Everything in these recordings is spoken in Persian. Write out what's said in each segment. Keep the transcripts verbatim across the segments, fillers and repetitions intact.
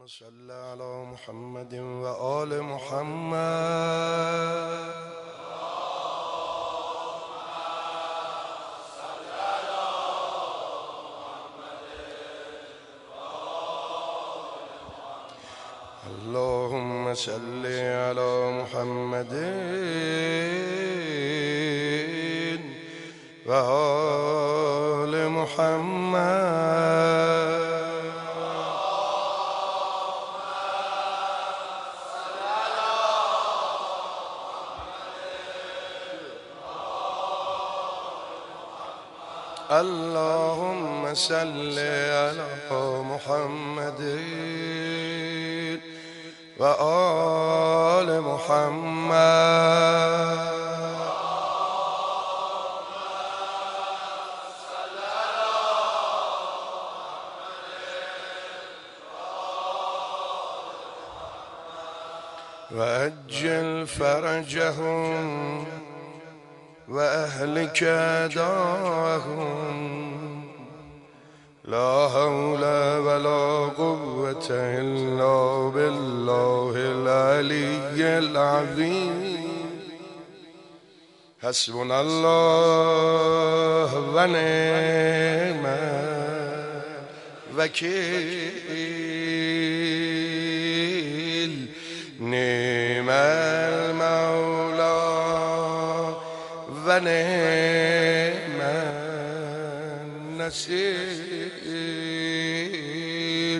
صل على محمد و آل محمد. اللهم صل على محمد و آل محمد. اللهم صل على محمد و آل محمد. و عجل فرجهم و اهلك داهم. لا حول ولا قوة الا بالله العلي العظيم. حسبنا الله و نعم الوکیل. نعم المولا و نعم النصير.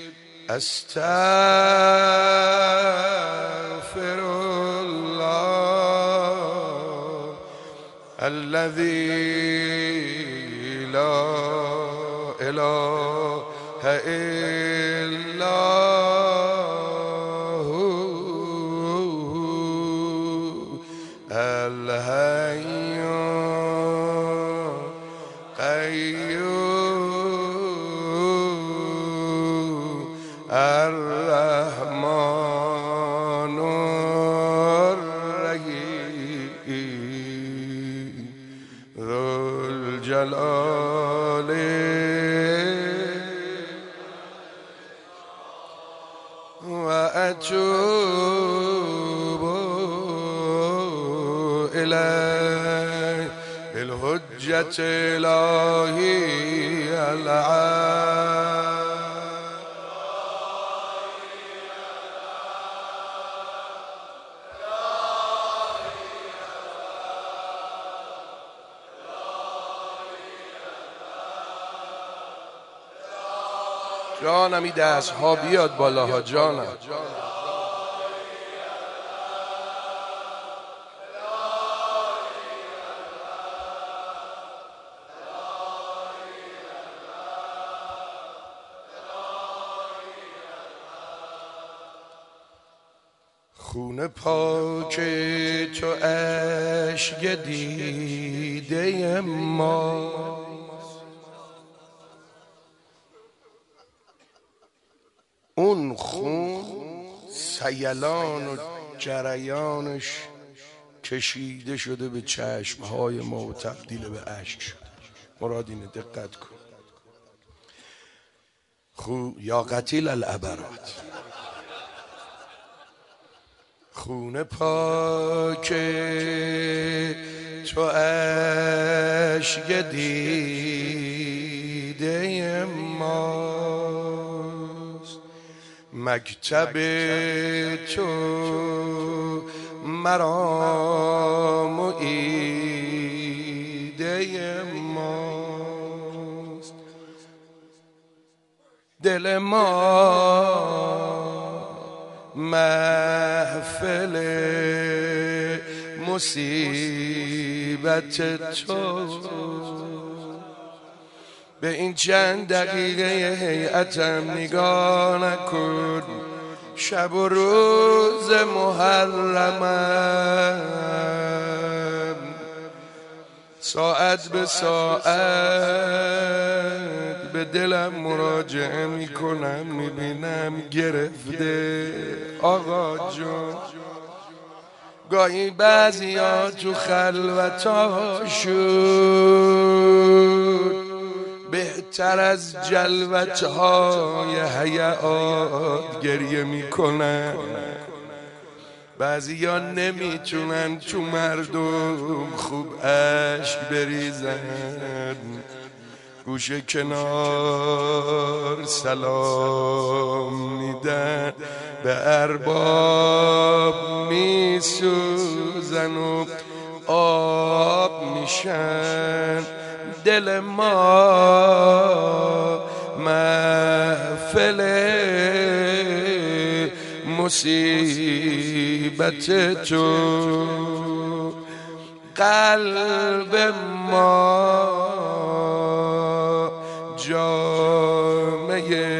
استغفر الله الذي لا إله إلا هو الحي الرحمن الرحيم ذو الجلال وأتوب إليه بالحجة الإلهية العالية. جانم این دست ها بیاد بالاها جانم. خون پاک تو اشک دیده ما. اون خون سیلان و جریانش کشیده شده به چشمهای ما و تبدیل به اشک شده. مراد اینه، دقت کن. خو یا قتیل العبرات. خون پاک تو اشک دیده ماست. مکتب تو مرام و ایده ماست. دل ما محفل مصیبت تو. به این چند دقیقه هیئتم نگاه نکن. شب و روز محرمم ساعت به ساعت به دلم مراجعه میکنم، میبینم گرفته آقا جون. گاهی بعضی ها تو خلوتاشون بهتر از جلوت های حیات گریه میکنن. بعضی ها نمیتونن تو مردم خوب عشق بریزن، گوشه کنار سلام میدن، به ارباب میسوزن و آب میشن. دل ما محفل مصیبت تو، قلب ما جامعه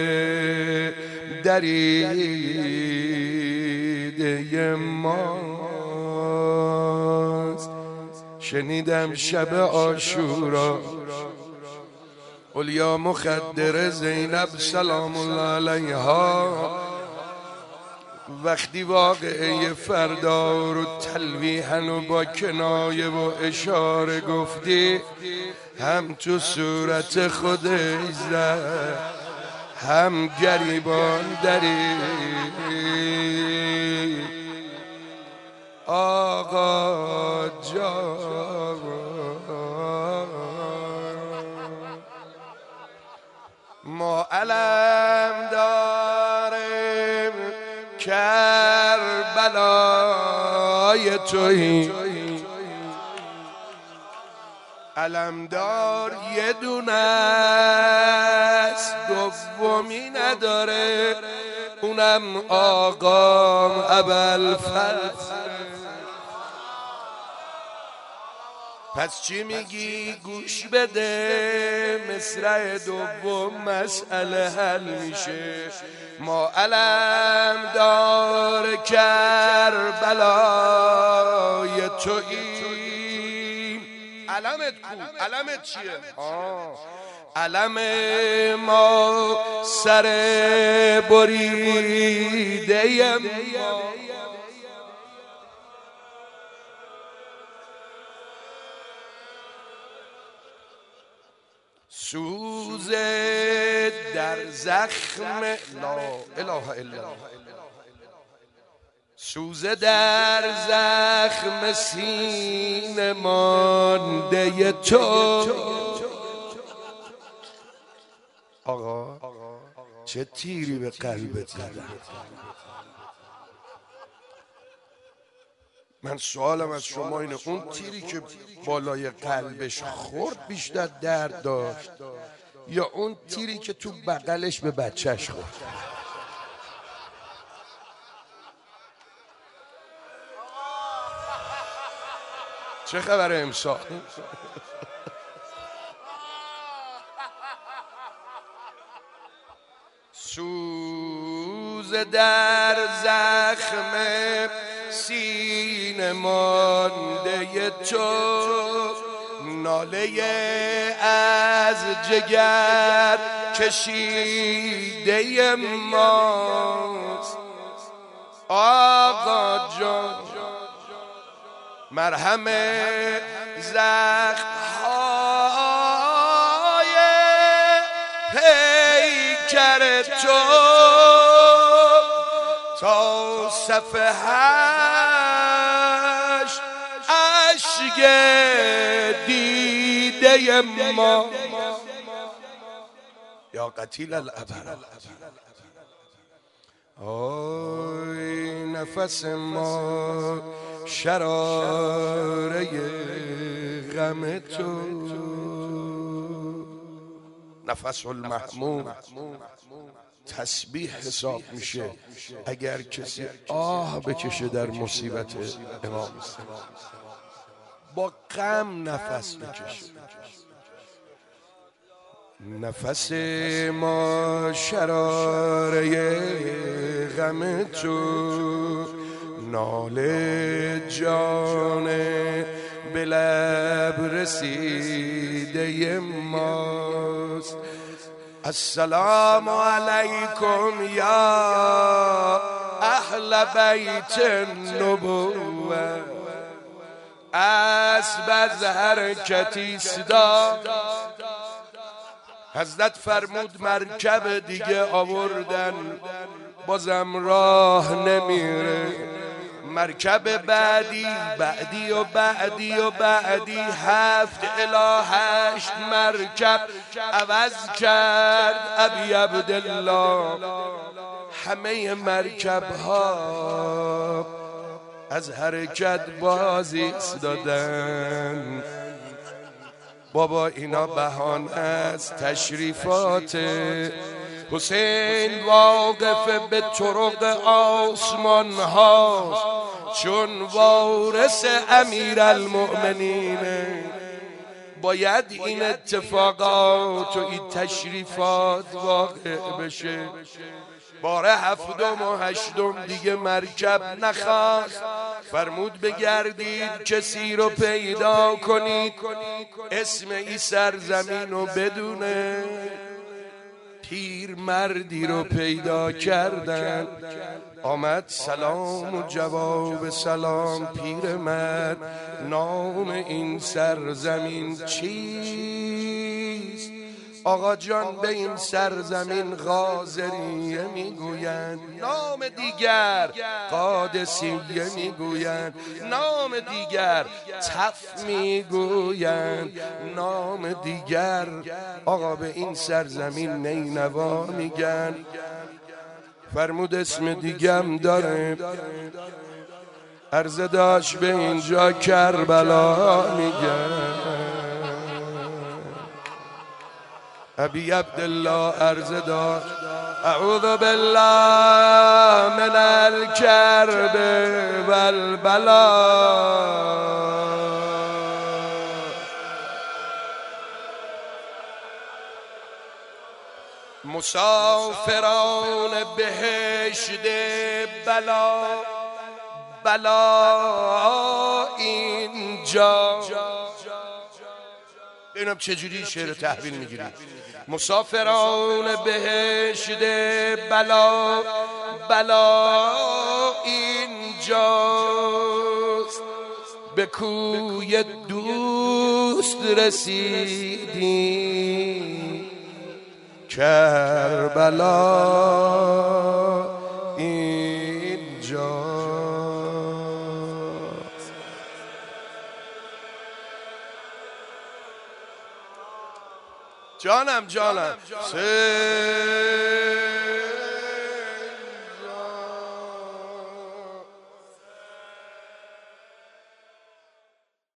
دریده ماست. شنیدم شب عاشورا اولیا مخدر زینب سلام الله علیها وقتی واقعه فردا رو تلویحاً و با کنایه و اشاره گفتی، هم تو صورت خودش زد هم گریبان دری. آقا جان ما علم داریم کربلای تویی، علمدار یه دونه است دومی نداره، اونم آقام ابوالفضل. پس چی میگی؟ گوش بده، مصرع دوم مسئله حل میشه. ما علم دار کربلای توییم. علمت کو؟ علمت چیه؟ آه. علم ما سر بریده ما، سوز در زخم لا اله الا الله، سوز در زخم سینه مانده تو. آقا چه تیری به قلبت زدم. من سوالم از شما اینه، اون تیری که بالای قلبش خورد بیشتر درد داشت یا اون تیری که تو بغلش به بچهش خورد؟ چه خبره امسال؟ سوز در زخم سینه مانده تو، ناله از جگر کشیده ماست. آقا جان مرهم زخم های پیکر تو، تا صفحه‌اش اشک دیده ما. یا قتیل الابر، آی نفس ما شراره غم تو، نفس المحمود تسبیح حساب میشه اگر کسی آه بکشه در مصیبت امام، با غم نفس بکشه. نفس ما شراره غم تو، ناله جان به لب رسیده ماست. السلام علیکم یا اهل بیت النبوة، اسب از حرکتی صدا حضرت فرمود مرکب دیگه آوردن، بازم راه نمیره. مرکب بعدی بعدی و بعدی و بعدی هفت الی هشت مرکب عوض کرد ابی عبدالله. همه مرکب ها از حرکت بازی ایستادن. بابا اینا بهانه از تشریفات حسین واقف به طرق آسمان ها، چون وارث امیر المؤمنین باید این اتفاقات و این تشریفات واقع بشه. باره هفتم و هشتم دیگه مرکب نخواست، فرمود بگردید کسی رو پیدا کنید اسم این سرزمین رو بدونه. پیر مردی رو پیدا کردن، آمد سلام و جواب سلام. پیر مرد نام این سرزمین چیست؟ آقا جان به این سرزمین غازریه میگویند، نام دیگر قادسیه میگویند، نام دیگر تف میگویند، نام دیگر آقا به این سرزمین نینوا میگن. فرمود اسم دیگم داره، عرضه داشت به اینجا کربلا میگن. ابی عبدالله عرضه داشت اعوذ بالله من الکرب والبلا. مسافران بهشت بلا، بلا اینجا. ببینم چجوری شعر تحویل میگیرید. مسافران بهشت بلا، بلا اینجاست. به کوی دوست رسیدیم کربلا اینجا. جانم جانم